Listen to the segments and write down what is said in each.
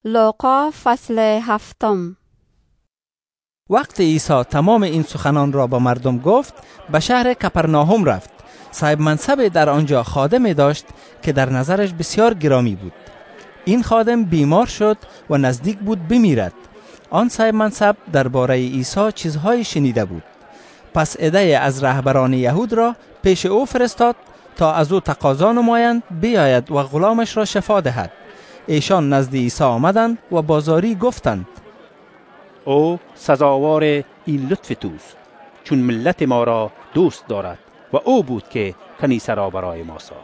لوقا فصل 7. وقت عیسی تمام این سخنان را به مردم گفت، به شهر کپرناهم رفت. صاحب منصب در آنجا خادمی داشت که در نظرش بسیار گرامی بود. این خادم بیمار شد و نزدیک بود بمیرد. آن صاحب منصب درباره عیسی چیزهای شنیده بود. پس عده از رهبران یهود را پیش او فرستاد تا از او تقاضا نمایند بیاید و غلامش را شفا دهد. ایشان نزد عیسی آمدند و بازاری گفتند: او سزاوار این لطف توست، چون ملت ما را دوست دارد و او بود که کنیسه را برای ما ساخت.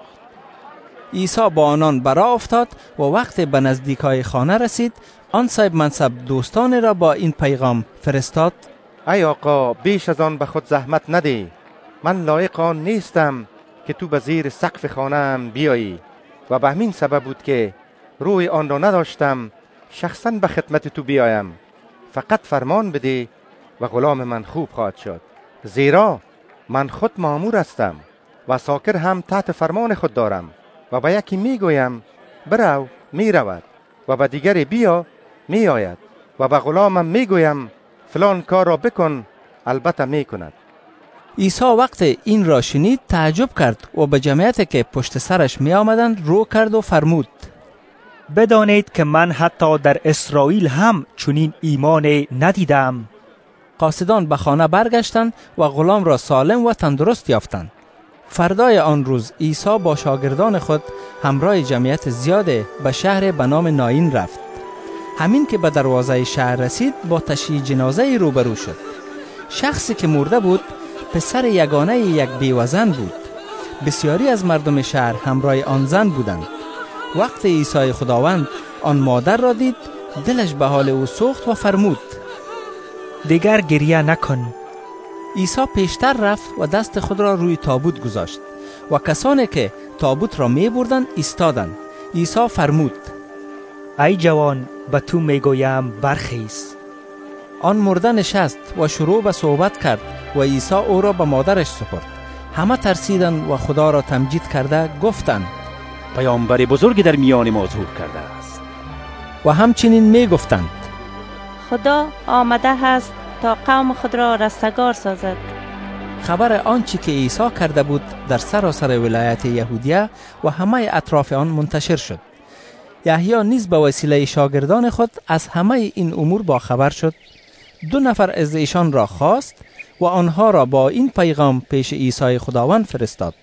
عیسی با آنان برآ افتاد و وقت به نزدیکای خانه رسید، آن صاحب منصب دوستان را با این پیغام فرستاد: ای آقا، بیش از آن به خود زحمت نده. من لایق آن نیستم که تو به زیر سقف خانه‌ام بیایی و به همین سبب بود که روی آن را نداشتم شخصاً به خدمت تو بیایم. فقط فرمان بده و غلام من خوب خواهد شد، زیرا من خود مأمور هستم و ساکر هم تحت فرمان خود دارم و به یکی میگویم برو، میرود، و به دیگری بیا، میآید، و به غلامم میگویم فلان کار را بکن، البته میکند. عیسی وقت این را شنید تعجب کرد و به جمعیت که پشت سرش می آمدند رو کرد و فرمود: بدانید که من حتی در اسرائیل هم چنین ایمان ندیدم. قاصدان به خانه برگشتند و غلام را سالم و تندرست یافتند. فردای آن روز عیسی با شاگردان خود همراه جمعیت زیاد به شهر به نام ناین رفت. همین که به دروازه شهر رسید با تشییع جنازه روبرو شد. شخصی که مرده بود پسر یگانه یک بیوه‌زن بود. بسیاری از مردم شهر همراه آن زن بودند. وقت عیسی خداوند آن مادر را دید، دلش به حال او سوخت و فرمود: دیگر گریه نکن. عیسی پیشتر رفت و دست خود را روی تابوت گذاشت و کسانی که تابوت را می بردند ایستادند. عیسی فرمود: ای جوان، به تو میگویم برخیز. آن مرده نشست و شروع به صحبت کرد و عیسی او را به مادرش سپرد. همه ترسیدند و خدا را تمجید کرده گفتند: پیامبر بزرگی در میان ما ظهور کرده است. و همچنین می گفتند: خدا آمده است تا قوم خود را رستگار سازد. خبر آنچه که عیسی کرده بود در سراسر ولایت یهودیه و همه اطراف آن منتشر شد. یحیی نیز به وسیله شاگردان خود از همه این امور با خبر شد. 2 نفر از ایشان را خواست و آنها را با این پیغام پیش عیسی خداوند فرستاد: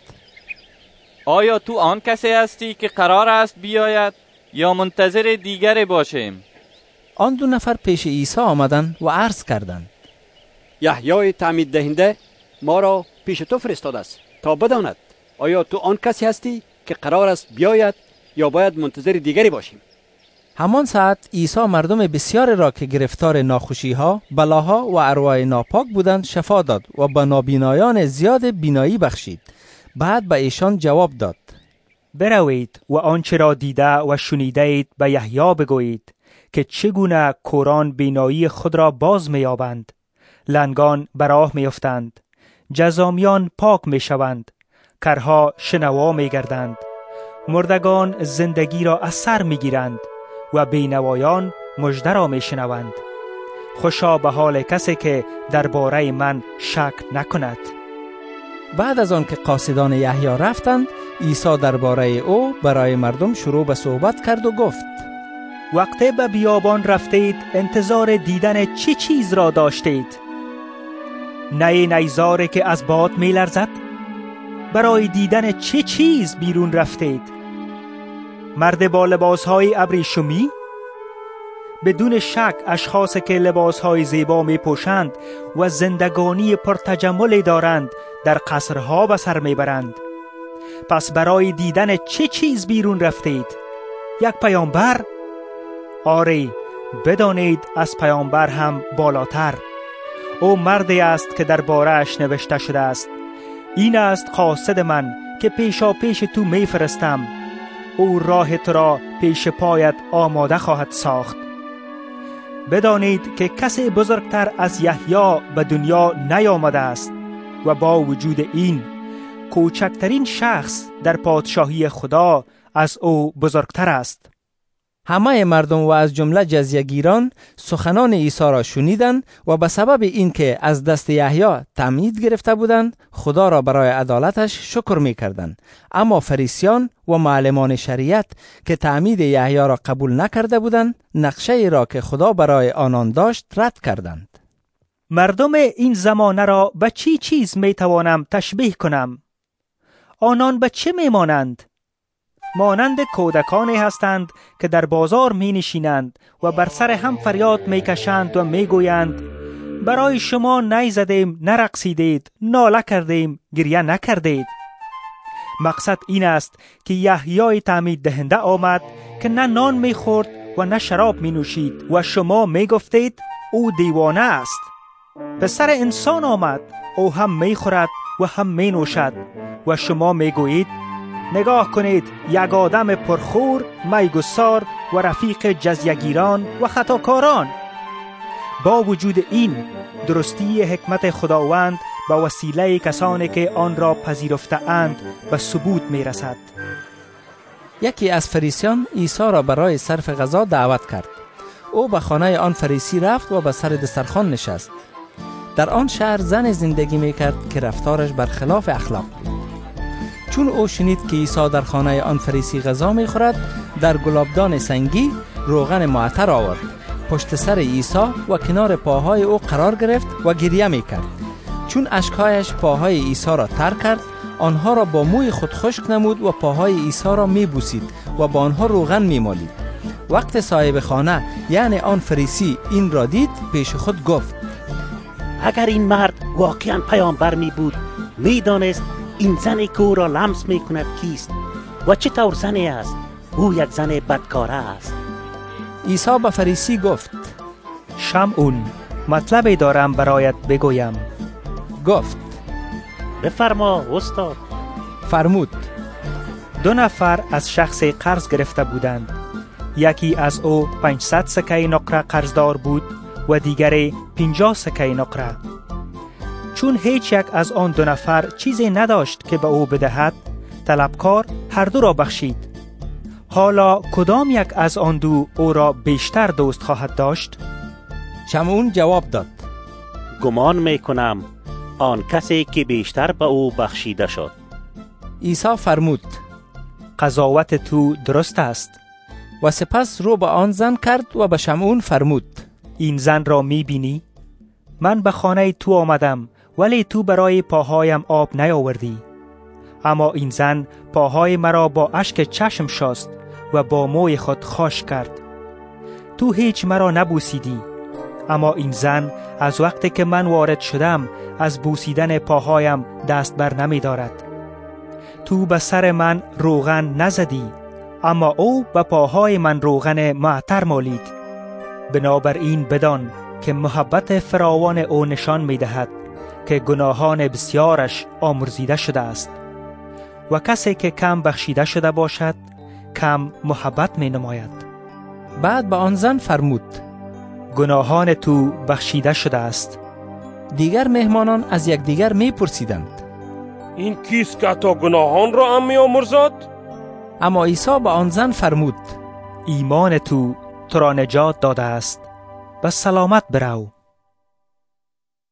آیا تو آن کسی هستی که قرار است بیاید یا منتظر دیگری باشیم؟ آن 2 نفر پیش عیسی آمدند و عرض کردند: یحیی تعمید دهنده ما را پیش تو فرستاده است تا بداند آیا تو آن کسی هستی که قرار است بیاید یا باید منتظر دیگری باشیم. همان ساعت عیسی مردم بسیار را که گرفتار ناخوشی‌ها، بلاها و ارواح ناپاک بودند شفا داد و به نابینایان زیاد بینایی بخشید. بعد به ایشان جواب داد: بروید و آنچه را دیده و شنیده اید به یحیی بگویید که چگونه کوران بینایی خود را باز می‌یابند، لنگان به راه می‌افتند، جذامیان پاک می‌شوند، کرها شنوا می‌گردند، مردگان زندگی را از سر می‌گیرند و بینوایان مژده را می‌شنوند. خوشا به حال کسی که درباره من شک نکند. بعد از آن که قاصدان یحیی رفتند، عیسی درباره او برای مردم شروع به صحبت کرد و گفت: وقتی به بیابان رفتید انتظار دیدن چه چیز را داشتید؟ نی نیزاری که از باد می لرزد؟ برای دیدن چه چیز بیرون رفتید؟ مرد با لباسهای ابریشمی؟ بدون شک اشخاصی که لباسهای زیبا می پوشند و زندگانی پرتجملی دارند در قصرها به سر می برند. پس برای دیدن چه چیز بیرون رفتید؟ یک پیامبر؟ آری، بدانید از پیامبر هم بالاتر. او مردی است که درباره‌اش نوشته شده است: این است قاصد من که پیشا پیش تو می فرستم، او راه تو را پیش پایت آماده خواهد ساخت. بدانید که کسی بزرگتر از یحیی به دنیا نیامده است و با وجود این کوچکترین شخص در پادشاهی خدا از او بزرگتر است. همه مردم و از جمله جزیه‌گیران سخنان عیسی را شنیدند و به سبب اینکه از دست یحیی تعمید گرفته بودند خدا را برای عدالتش شکر می‌کردند. اما فریسیان و معلمان شریعت که تعمید یحیی را قبول نکرده بودند نقشه را که خدا برای آنان داشت رد کردند. مردم این زمانه را به چی چیز میتوانم تشبیه کنم؟ آنان به چه میمانند؟ مانند کودکانی هستند که در بازار می نشینند و بر سر هم فریاد می کشند و می گویند برای شما نی زدیم، نرقصیدید، ناله کردیم، گریه نکردید. مقصد این است که یحیی تعمید دهنده آمد که نه نان می خورد و نه شراب می نوشید و شما می گفتید او دیوانه است. پسر انسان آمد، او هم می خورد و هم می نوشد و شما می گویید نگاه کنید یک آدم پرخور، میگسار و رفیق جزیه‌گیران و خطاکاران. با وجود این درستی حکمت خداوند به وسیله کسانی که آن را پذیرفته اند به ثبوت می رسد. یکی از فریسیان عیسی را برای صرف غذا دعوت کرد. او به خانه آن فریسی رفت و به سر دسترخوان نشست. در آن شهر زن زندگی می کرد که رفتارش برخلاف اخلاق بود. چون او شنید که عیسی در خانه آن فریسی غذا می خورد، در گلابدان سنگی روغن معطر آورد، پشت سر عیسی و کنار پاهای او قرار گرفت و گریه می کرد. چون اشکهایش پاهای عیسی را تر کرد، آنها را با موی خود خشک نمود و پاهای عیسی را می بوسید و با آنها روغن می مالید. وقت صاحب خانه یعنی آن فریسی این را دید، پیش خود گفت اگر این مرد واقعا پیامبر می بود می دانست این زنی که او را لمس می کند کیست و چه طور زنی است. او یک زن بدکاره است. عیسی به فریسی گفت شمعون، مطلبی دارم برایت بگویم. گفت بفرما استاد. فرمود 2 نفر از شخص قرض گرفته بودند. یکی از او 500 سکه نقره قرضدار بود و دیگری 50 سکه نقره. چون هیچ یک از آن 2 نفر چیزی نداشت که به او بدهد، طلبکار هر دو را بخشید. حالا کدام یک از آن دو او را بیشتر دوست خواهد داشت؟ شمعون جواب داد گمان می کنم آن کسی که بیشتر به او بخشیده شد. عیسی فرمود قضاوت تو درست است. و سپس رو به آن زن کرد و به شمعون فرمود این زن را می بینی؟ من به خانه تو آمدم ولی تو برای پاهایم آب نیاوردی. اما این زن پاهای مرا با اشک چشم شست و با موی خود خاش کرد. تو هیچ مرا نبوسیدی. اما این زن از وقتی که من وارد شدم از بوسیدن پاهایم دست بر نمی دارد. تو به سر من روغن نزدی، اما او به پاهای من روغن معطر مالید. بنابراین بدان که محبت فراوان او نشان می دهد که گناهان بسیارش آمرزیده شده است و کسی که کم بخشیده شده باشد کم محبت می نماید. بعد به آن زن فرمود گناهان تو بخشیده شده است. دیگر مهمانان از یکدیگر می پرسیدند این کیست که تا گناهان را هم می آمرزد؟ اما عیسی به آن زن فرمود ایمان تو را نجات داده است. به سلامت برو.